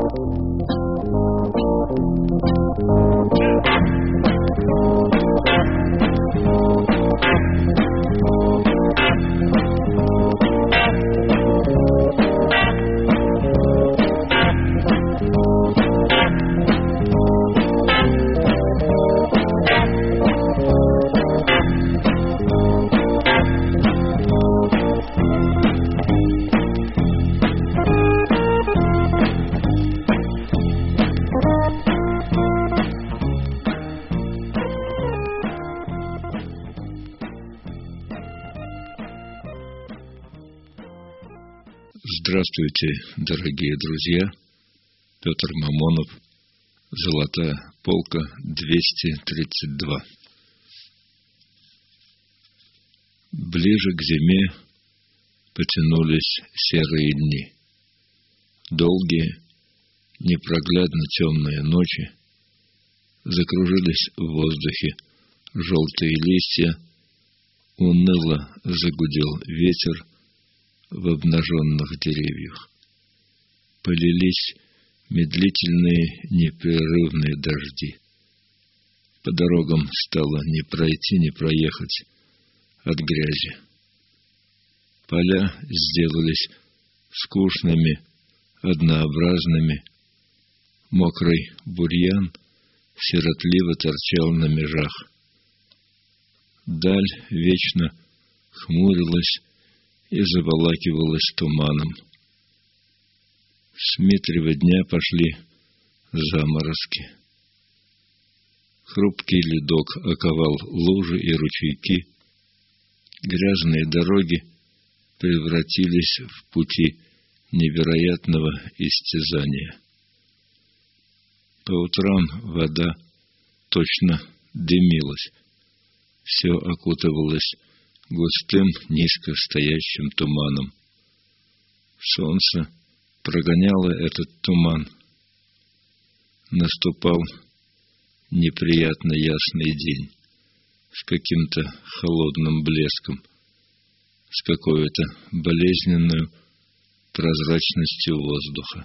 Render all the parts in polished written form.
Здравствуйте, дорогие друзья. Петр Мамонов. Золотая полка 232. Ближе к зиме потянулись серые дни. Долгие, непроглядно темные ночи. Закружились в воздухе желтые листья. Уныло загудел ветер в обнаженных деревьях. Полились медлительные непрерывные дожди. По дорогам стало не пройти, не проехать от грязи. Поля сделались скучными, однообразными. Мокрый бурьян сиротливо торчал на межах. Даль вечно хмурилась и заволакивалась туманом. С Митрева дня пошли заморозки. Хрупкий ледок оковал лужи и ручейки. Грязные дороги превратились в пути невероятного истязания. По утрам вода точно дымилась. Все окутывалось густым, низко стоящим туманом. Солнце прогоняло этот туман. Наступал неприятно ясный день с каким-то холодным блеском, с какой-то болезненной прозрачностью воздуха.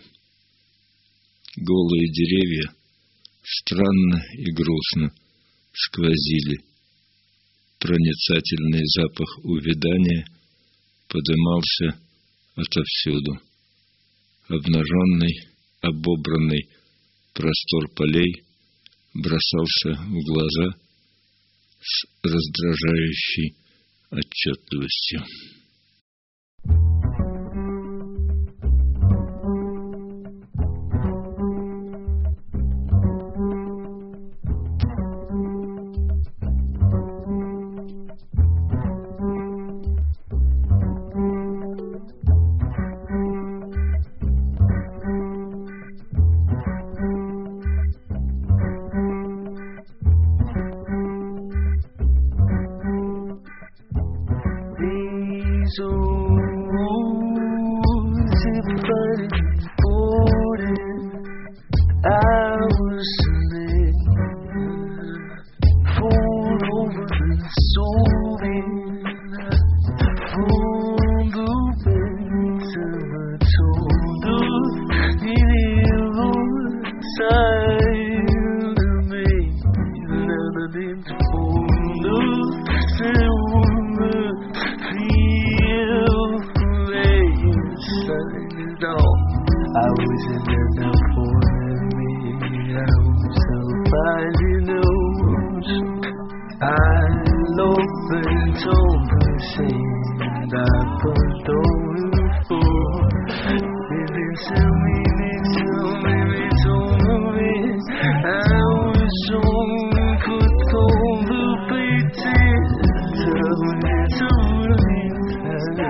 Голые деревья странно и грустно сквозили. Проницательный запах увядания подымался отовсюду. Обнаженный, обобранный простор полей бросался в глаза с раздражающей отчетливостью.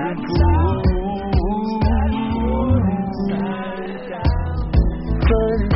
But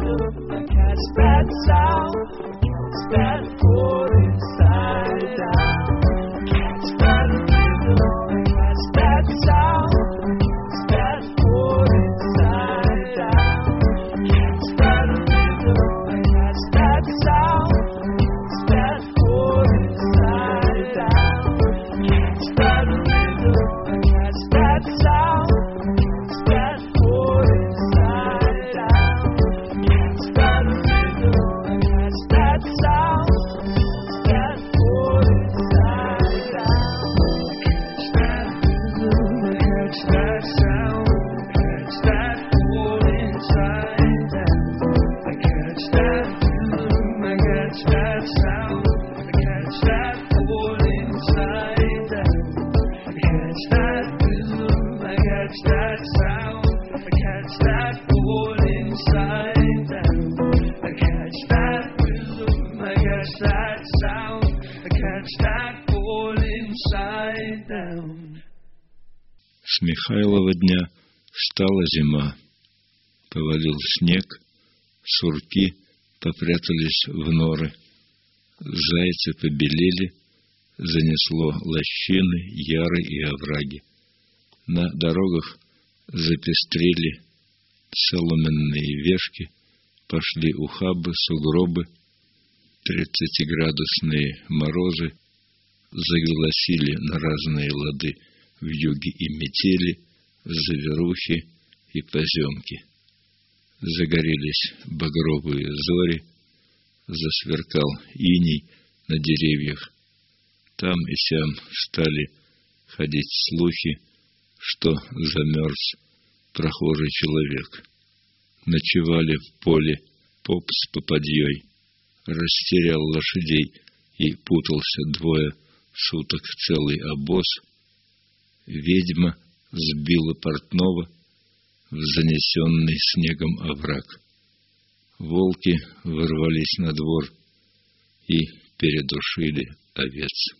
rhythm, I catch that sound, catch that chord inside out. Catch that rhythm, I catch that sound, catch that chord inside out. Catch that rhythm, I catch that sound, catch that chord inside out. Catch that rhythm, I catch that sound. С Михайлова дня стала зима. Повалил снег, сурки попрятались в норы. Зайцы побелели, занесло лощины, яры и овраги. На дорогах запестрели соломенные вешки, пошли ухабы, сугробы, 30-градусные морозы заголосили на разные лады вьюги и метели, заверухи и поземки. Загорелись багровые зори, засверкал иней на деревьях. Там и сям стали ходить слухи, что замерз прохожий человек. Ночевали в поле поп с попадьей, растерял лошадей и путался двое суток целый обоз. Ведьма сбила портного в занесенный снегом овраг. Волки ворвались на двор и передушили овец.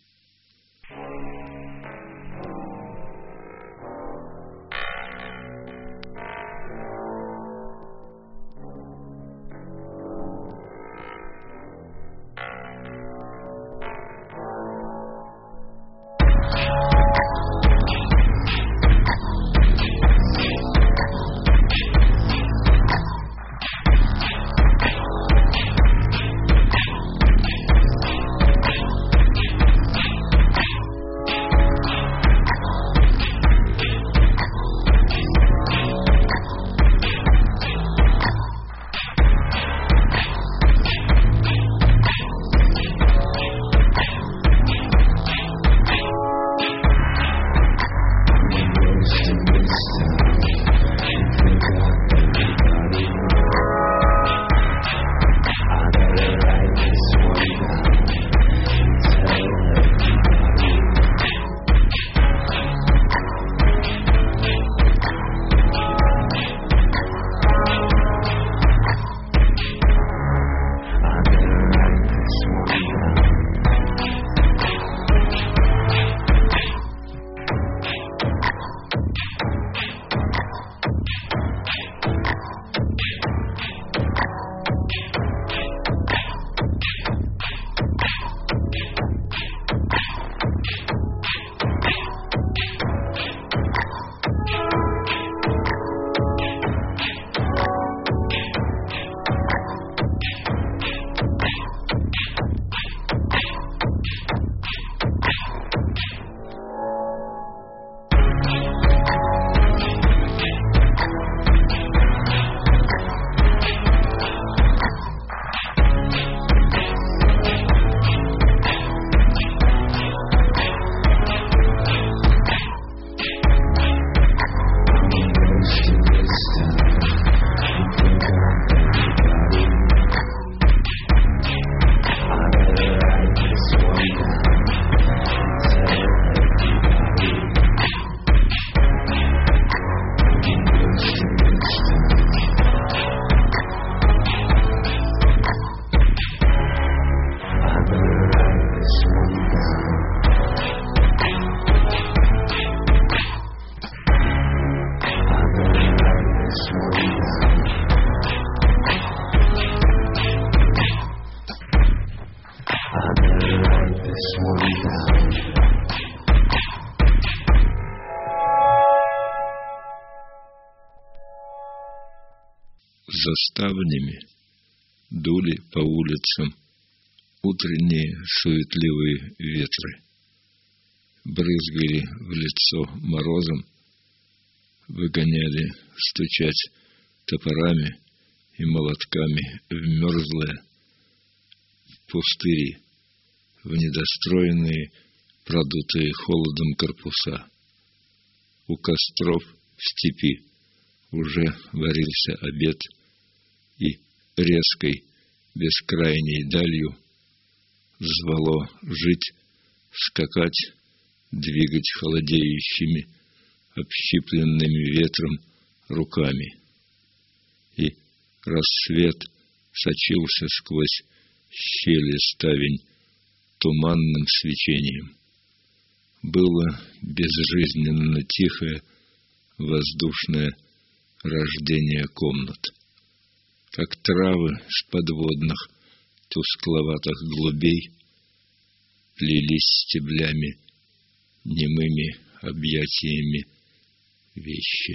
За ставнями дули по улицам утренние суетливые ветры, брызгали в лицо морозом, выгоняли стучать топорами и молотками в мерзлые пустыри, в недостроенные, продутые холодом корпуса. У костров в степи уже варился обед, и резкой бескрайней далью звало жить, скакать, двигать холодеющими, общипленными ветром руками. И рассвет сочился сквозь щели ставень туманным свечением. Было безжизненно тихое, воздушное рождение комнат, как травы с подводных тускловатых глубей плелись стеблями, немыми объятиями вещи.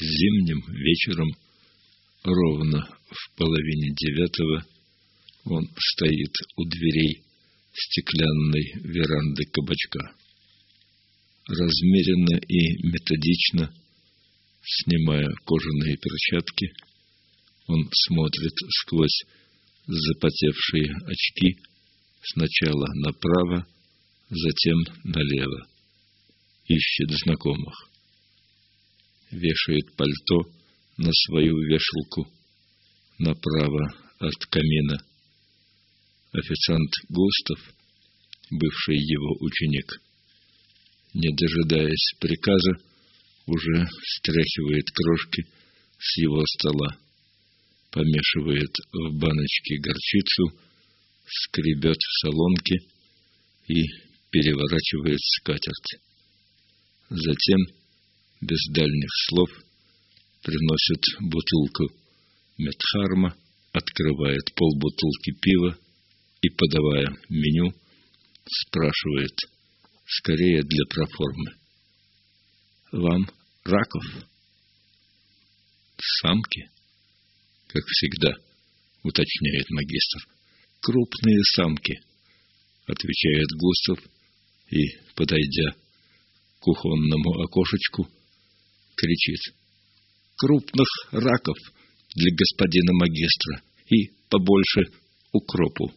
Зимним вечером, ровно в 8:30, он стоит у дверей стеклянной веранды кабачка. Размеренно и методично, снимая кожаные перчатки, он смотрит сквозь запотевшие очки сначала направо, затем налево. Ищет знакомых. Вешает пальто на свою вешалку направо от камина. Официант Густав, бывший его ученик, не дожидаясь приказа, уже стряхивает крошки с его стола, помешивает в баночке горчицу, скребет в солонке и переворачивает скатерть. Затем, без дальних слов, приносит бутылку Медхарма, открывает полбутылки пива и, подавая меню, спрашивает, скорее для проформы: «Вам раков?» «Самки?» «Как всегда», — уточняет магистр. «Крупные самки», — отвечает Густав и, подойдя к кухонному окошечку, кричит: «Крупных раков для господина магистра и побольше укропу».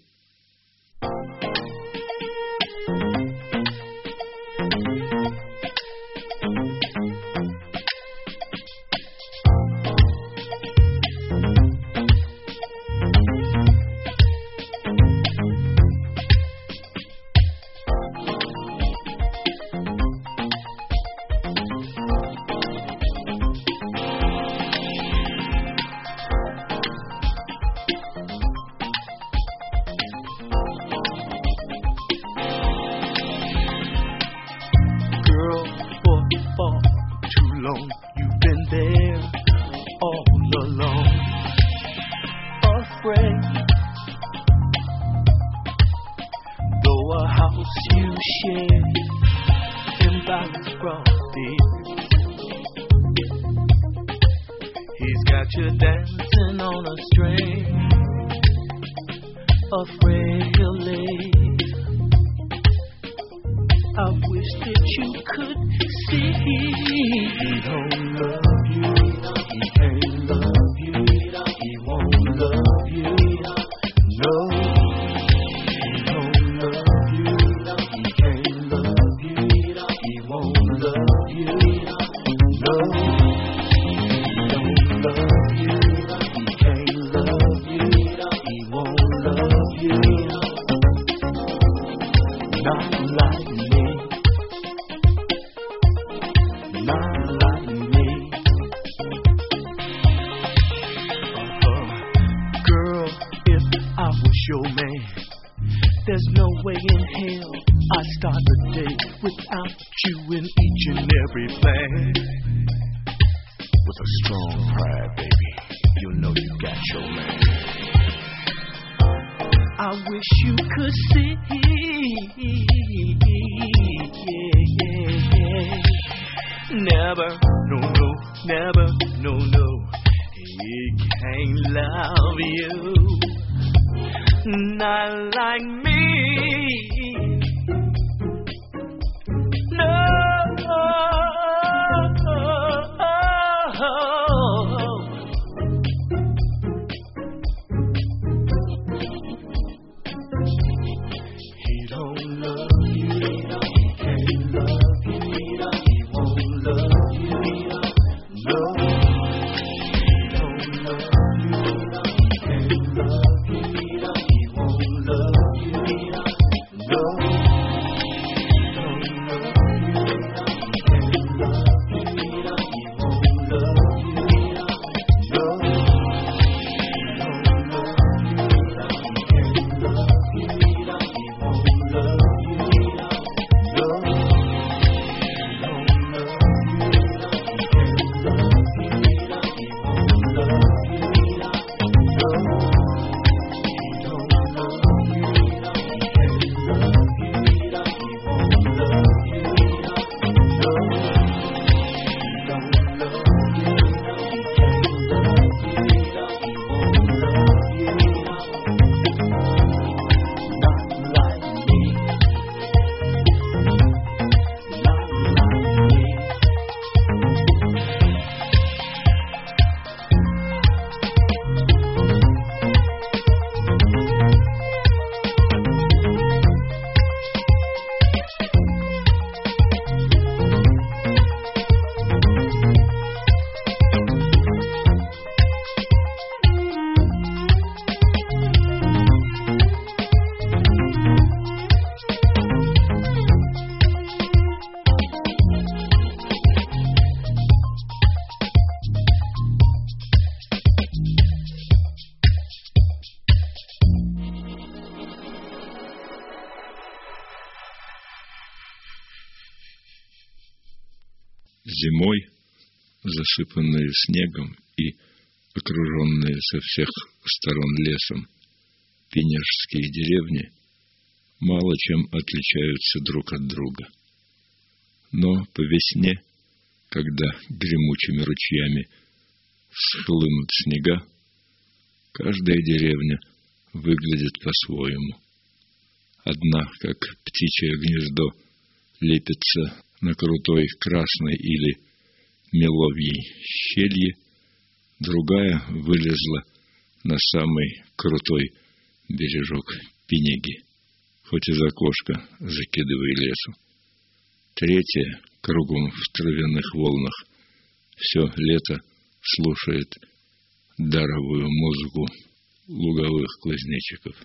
Зимой, засыпанные снегом и окруженные со всех сторон лесом, пенежские деревни мало чем отличаются друг от друга. Но по весне, когда гремучими ручьями всхлынут снега, каждая деревня выглядит по-своему. Одна, как птичье гнездо, лепится на крутой красной или меловьей щелье, другая вылезла на самый крутой бережок Пинеги, хоть из окошка закидывая лесу. Третья, кругом в травяных волнах, все лето слушает даровую музыку луговых кузнечиков.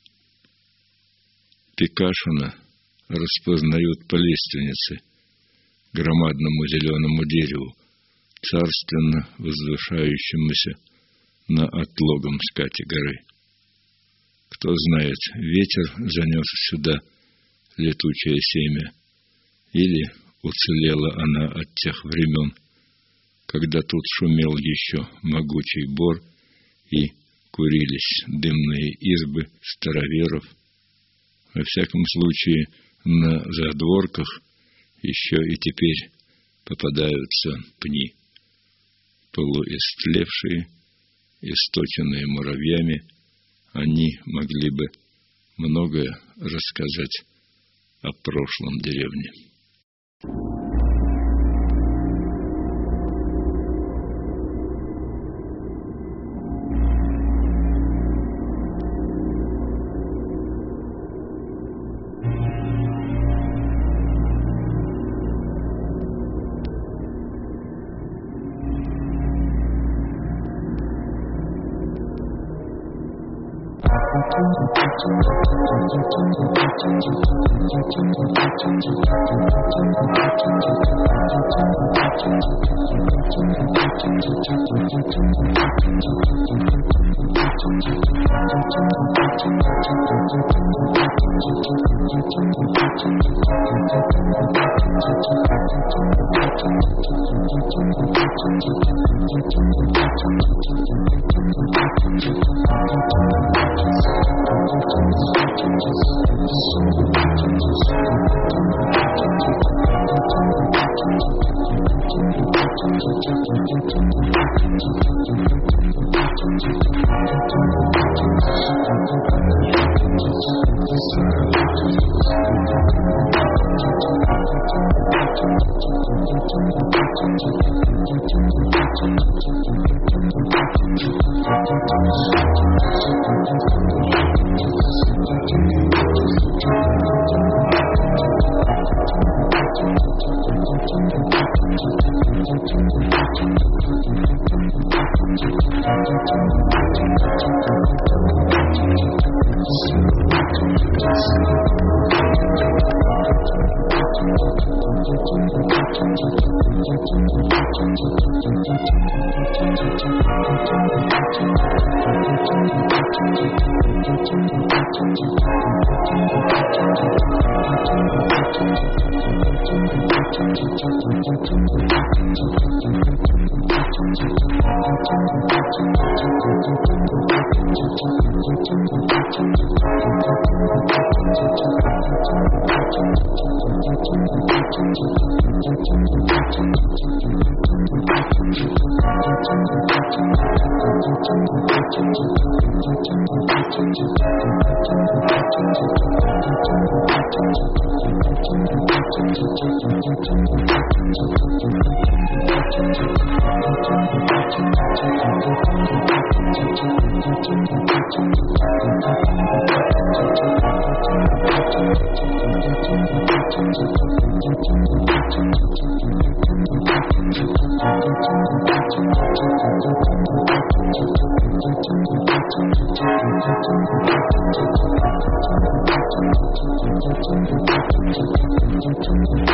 Пекашина распознают по лиственнице, громадному зеленому дереву, царственно возвышающемуся на отлогом скате горы. Кто знает, ветер занес сюда летучее семя, или уцелела она от тех времен, когда тут шумел еще могучий бор и курились дымные избы староверов. Во всяком случае, на задворках еще и теперь попадаются пни, полуистлевшие, источенные муравьями. Они могли бы многое рассказать о прошлом деревне.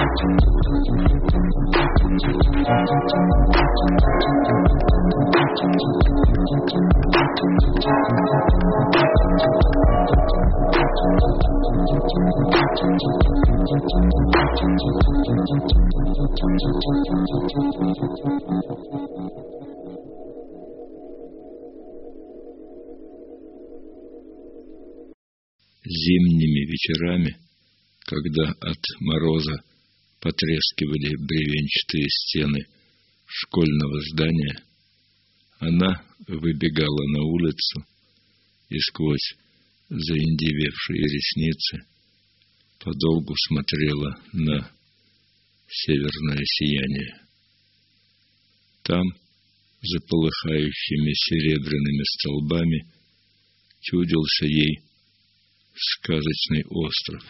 Зимними вечерами, когда от мороза потрескивали бревенчатые стены школьного здания, она выбегала на улицу и сквозь заиндевевшие ресницы подолгу смотрела на северное сияние. Там, за полыхающими серебряными столбами, чудился ей сказочный остров,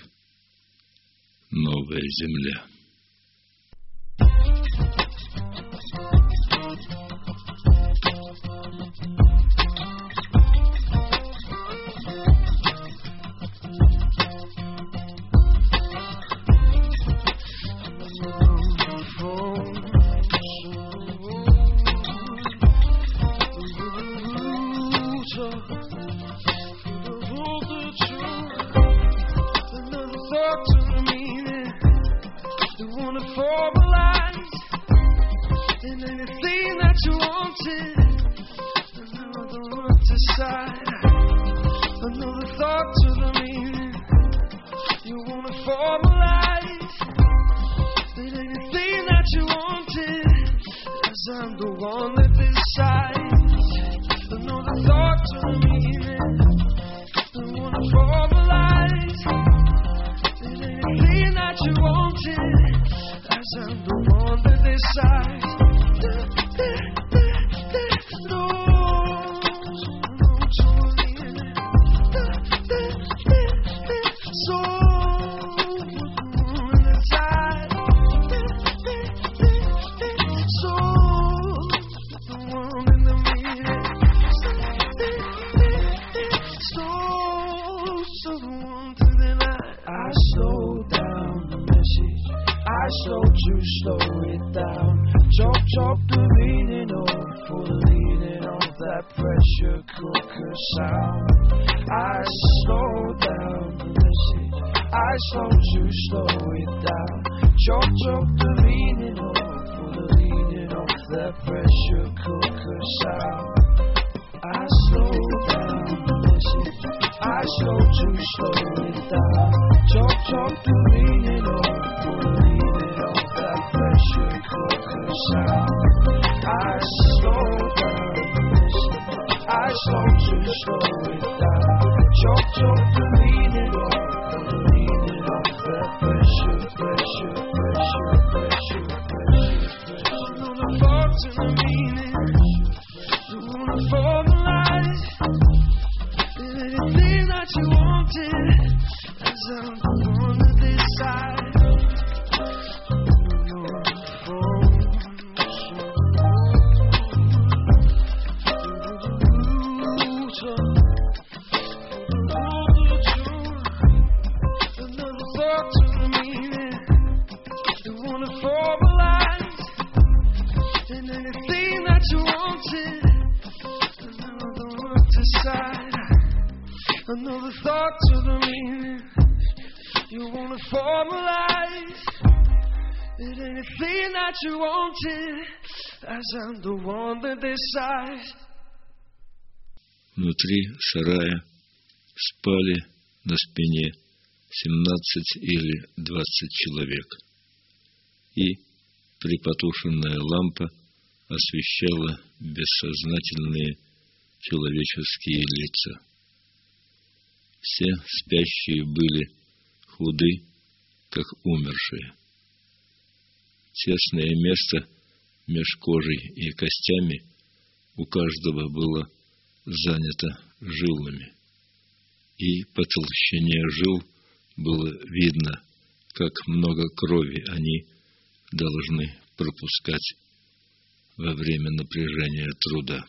новая земля. Внутри сарая спали на спине 17 или 20 человек, и припотушенная лампа освещала бессознательные человеческие лица. Все спящие были худы, как умершие. Тесное место меж кожей и костями у каждого было занято жилами, и по толщине жил было видно, как много крови они должны пропускать во время напряжения труда.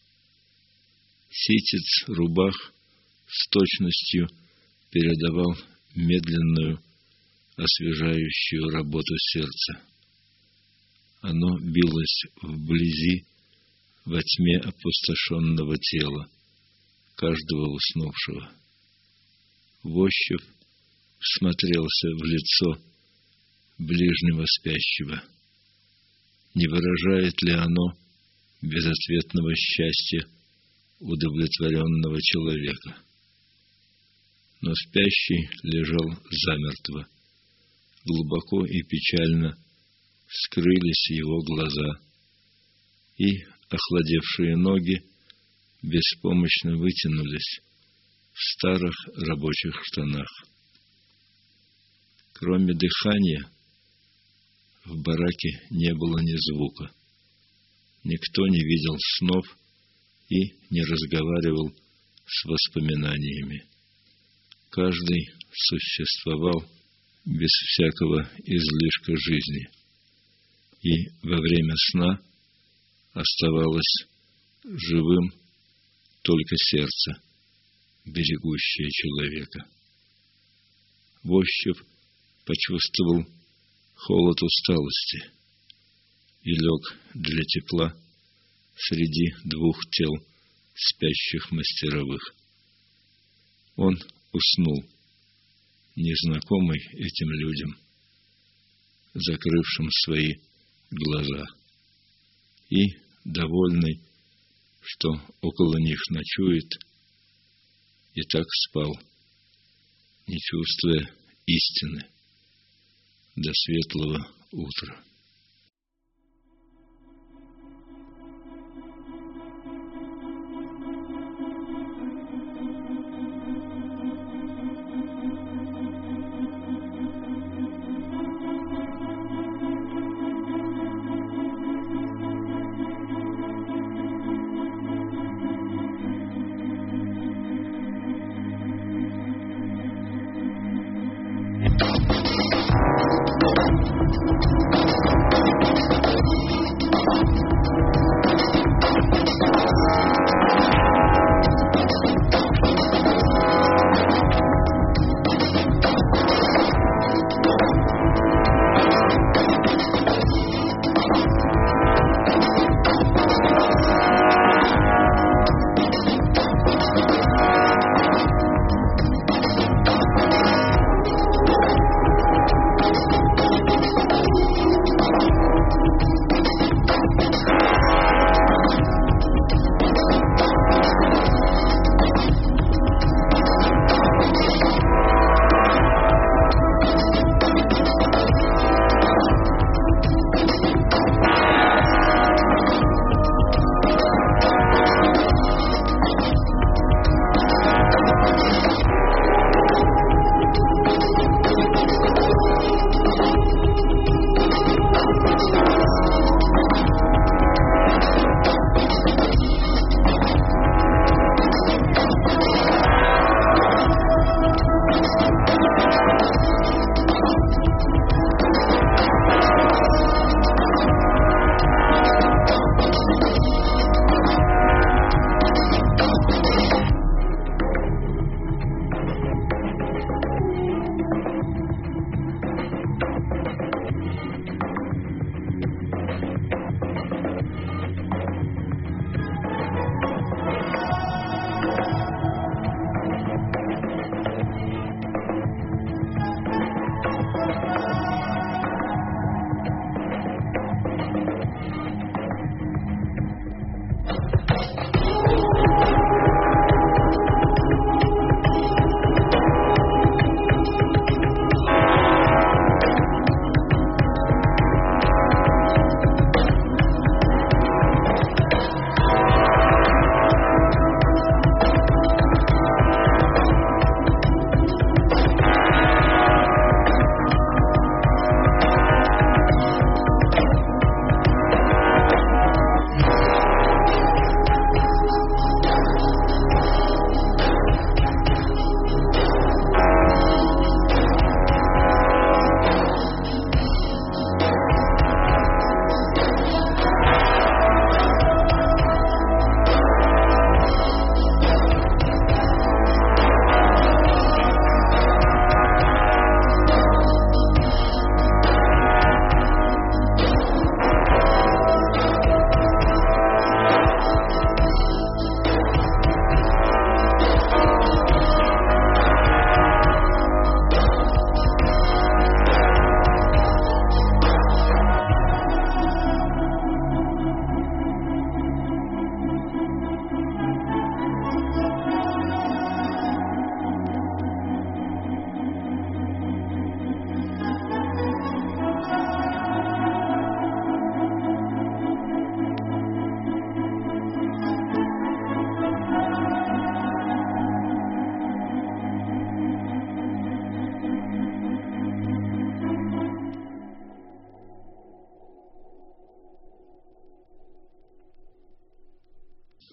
Ситец рубах с точностью передавал медленную освежающую работу сердца. Оно билось вблизи, во тьме опустошенного тела каждого уснувшего. Вощев всмотрелся в лицо ближнего спящего. Не выражает ли оно безответного счастья удовлетворенного человека? Но спящий лежал замертво. Глубоко и печально скрылись его глаза, и охладевшие ноги беспомощно вытянулись в старых рабочих штанах. Кроме дыхания, в бараке не было ни звука. Никто не видел снов и не разговаривал с воспоминаниями. Каждый существовал без всякого излишка жизни, и во время сна оставалось живым только сердце, берегущее человека. Вощев почувствовал холод усталости и лег для тепла среди двух тел спящих мастеровых. Он уснул, незнакомый этим людям, закрывшим свои глаза, и довольный, что около них ночует, и так спал, не чувствуя истины, до светлого утра.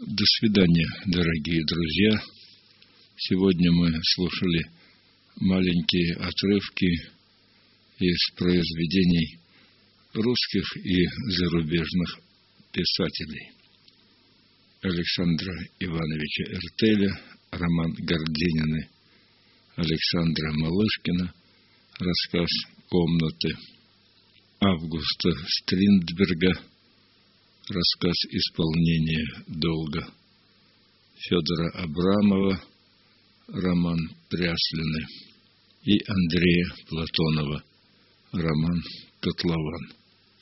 До свидания, дорогие друзья. Сегодня мы слушали маленькие отрывки из произведений русских и зарубежных писателей. Александра Ивановича Эртеля, роман Горденины, Александра Малышкина, рассказ «Комнаты», Августа Стриндберга, рассказ «Исполнение долга», Федора Абрамова, роман «Пряслины» и Андрея Платонова, роман «Котлован».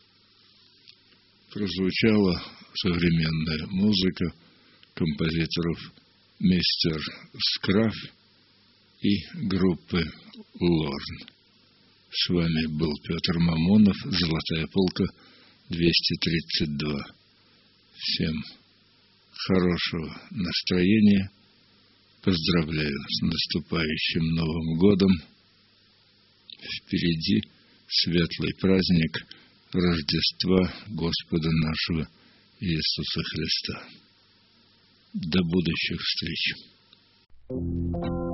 Прозвучала современная музыка композиторов Мистер Скраф и группы Лорн. С вами был Петр Мамонов, «Золотая полка», 232. Всем хорошего настроения. Поздравляю с наступающим Новым годом. Впереди светлый праздник Рождества Господа нашего Иисуса Христа. До будущих встреч.